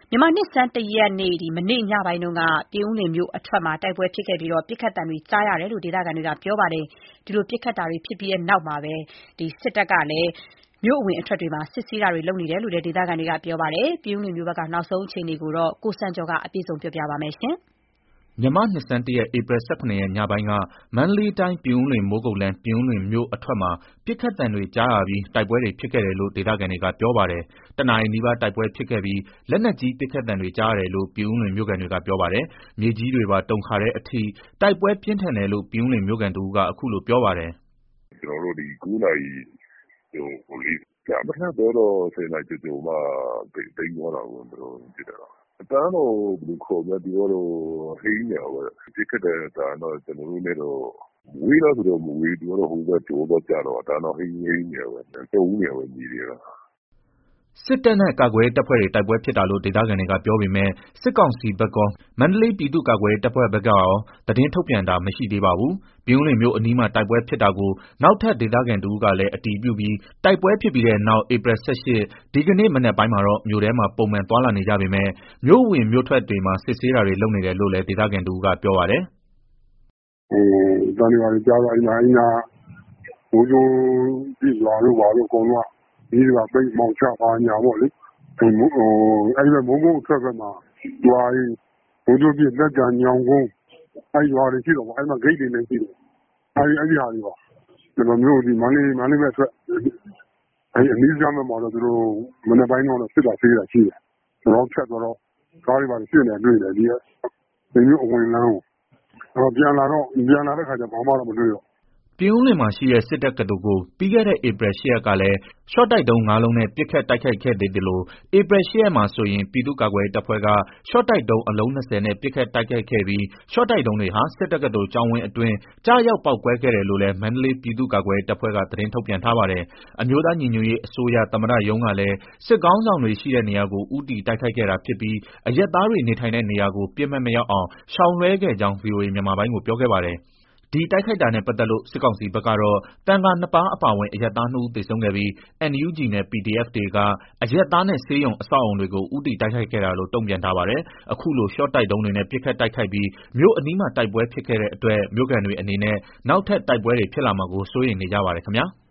မြန်မာနှစ်ဆန်း1ရက်နေ့မနေ့ညပိုင်းကပြင်ဦးလွင်မြို့အထွက်မှာတိုက်ပွဲဖြစ်ခဲ့ပြီးပစ်ခတ်သံတွေကြားရတယ်လို့ဒေသခံတွေကပြောပါတယ်။ဒီလိုပစ်ခတ်တာတွေဖြစ်ပြီးတဲ့နောက်မှာပဲစစ်တပ်ကလည်းမြို့အဝင်အထွက်တွေမှာစစ်ဆေးတာတွေလုပ်နေတယ်လို့ဒေသခံတွေကပြောပါတယ်။ပြင်ဦးလွင်မြို့ဘက်ကနောက်ဆုံးအခြေအနေကိုကိုစံကျော်ကအပြည့်စုံပြောပြပါမယ်။မြန်မာ့နှစ်ဆန်း1ရက်ဧပြီ17ရက်ညပိုင်းကမန္တလေးတိုင်းပြင်ဦးလွင်မိုးကုတ်လမ်းပြင်ဦးလွင်မြို့အထွက်မှာပစ်ခတ်သံတွေကြားရပြီးတိုက်ပွဲတွေဖြစ်ခဲ့တယ်လို့ဒေသခံတွေကပြောပါတယ်။တနာရီနီးပါးတိုက်ပွဲဖြစ်ခဲ့ပြီးလက်နက်ကြီးပစ်ခတ်သံတွေကြားရတယ်လို့ပြင်ဦးလွင်မြို့ခံတွေကပြောပါတယ်။မြေကြီးတွေပါတုန်ခါတဲ့အထိတိုက်ပွဲပြင်းထန်တယ်လို့ပြင်ဦးလွင်မြို့ခံတဦးကအခုလိုပြောပါတယ်။ကျွန်တော်တို့9နာရီကြာမထတော့10နာရီကျော်မှတိမ်သွားတာကိုကျွန်တော်ဖြစ်တယ်။အတန်းတော့ဘယ်လိုခေါ်မလဲဒီတော့ဟိန်းနေပါပဲဒီခက်တဲ့အတန်းတော့ကျွန်တော်တို့လည်းတော့ဝေးလားဆိုတော့မဝေးသူကတော့ဟိုဘက်ကျော်တော့ကြတော့အတန်းတော့ဟိန်းနေပဲတုံးနေပဲညီတွေကစစ်တပ်နဲ့ကာကွယ်ရေးတပ်ဖွဲ့တွေတိုက်ပွဲဖြစ်တာလို့ဒေသခံတွေကပြောပေမဲ့စစ်ကောင်စီဘက်ကောမန္တလေးပြည်သူ့ကာကွယ်ရေးတပ်ဖွဲ့ဘက်ကရောသတင်းထုတ်ပြန်တာမရှိသေးပါဘူး။ပြင်ဦးလွင်မြို့အနီးမှာတိုက်ပွဲဖြစ်တာကိုနောက်ထပ်ဒေသခံတဦးကလည်းအတည်ပြုပြီးတိုက်ပွဲဖြစ်ပြီးတဲ့နောက်ဧပြီ18ဒီကနေ့မနက်ပိုင်းမှာတော့မြို့ထဲမှာပုံမှန်သွားလာနေကြပေမဲ့မြို့ဝင်မြို့ထွက်တွေမှာစစ်ဆေးတာတွေလုပ်နေတယ်လို့လည်းဒေသခံတဦးကပြောပါတယ်။တန်တွေကြားတော့အိမ်နာဘိုးကျိုးပြည်ရွာလို့ပါလို့အကုန်လုံးဒီကပိတ်မောင်ချပါညာပေါ့လေအဲ့ဒီမုံအထွက်ဘက်မှာရွာကြီးဘိုးကျိုးပြည်လက်ကညောင်ကုန်းအဲ့ရွာတွေရှိတော့အဲ့မှာဂိတ်တွေလည်းရှိတယ်အဲ့ဒီဟာတွေပါကျွန်တော်မျိုးဒီမန္တလေးဘက်ထွက်အဲ့အနည်းဆုံးမှာတော့သူတို့မနေ့ပိုင်းတော့စစ်တာဆေးတာရှိတယ်ကျွန်တော်ဖြတ်တော့ကားတွေပါရှင်းနေတွေ့တယ်ဒီမျိုးအဝင်လမ်းကိုပြန်လာတဲ့ခါကျဘာမှတော့မတွေ့တော့ပြင်ဦးလွင်မှာရှိတဲ့စစ်တပ်ကတော်ကိုပြီးခဲ့တဲ့ဧပြီ8ရက်ကလည်းရှော့တိုက်ဒုံး၅လုံးနဲ့ပစ်ခတ်တိုက်ခိုက်ခဲ့သေးတယ်လို့ဧပြီ8ရက်မှာဆိုရင်ပြည်သူ့ကာကွယ်ရေးတပ်ဖွဲ့ကရှော့တိုက်ဒုံးအလုံး20နဲ့ပစ်ခတ်တိုက်ခိုက်ခဲ့ပြီးရှော့တိုက်ဒုံးတွေဟာစစ်တပ်ကတော်ကျောင်းဝင်းအတွင်းကြားရောက်ပေါက်ကွဲခဲ့တယ်လို့လည်းမန္တလေးပြည်သူ့ကာကွယ်ရေးတပ်ဖွဲ့ကသတင်းထုတ်ပြန်ထားပါတယ်။အမျိုးသားညီညွတ်ရေးအစိုးရသမ္မတရုံးကလည်းစစ်ကောင်းဆောင်တွေရှိတဲ့နေရာကိုဦးတည်တိုက်ခိုက်ခဲ့တာဖြစ်ပြီးအရပ်သားတွေနေထိုင်တဲ့နေရာကိုပြစ်မှတ်မရောက်အောင်ရှောင်လွှဲခဲ့ကြောင်း VOA မြန်မာပိုင်းကိုပြောခဲ့ပါတယ်။ဒီတိုက်ခိုက်တာနဲ့ပတ်သက်လို့စစ်ကောင်စီဘက်ကတော့တန်ခါ2ပါးအပါအဝင်အရပ်သား2ဦးသေဆုံးခဲ့ပြီး NUG နဲ့ PDF တွေကအရပ်သားနဲ့ဆေးရုံအဆောက်အအုံတွေကိုဦးတည်တိုက်ခိုက်ခဲ့တာလို့တုံ့ပြန်ထားပါတယ်။အခုလိုရှော့တိုက်ဒုံးတွေနဲ့ပစ်ခတ်တိုက်ခိုက်ပြီးမြို့အနီးမှာတိုက်ပွဲဖြစ်ခဲ့တဲ့အတွက်မြို့ခံတွေအနေနဲ့နောက်ထပ်တိုက်ပွဲတွေဖြစ်လာမှာကိုစိုးရိမ်နေကြပါတယ်ခင်ဗျာ။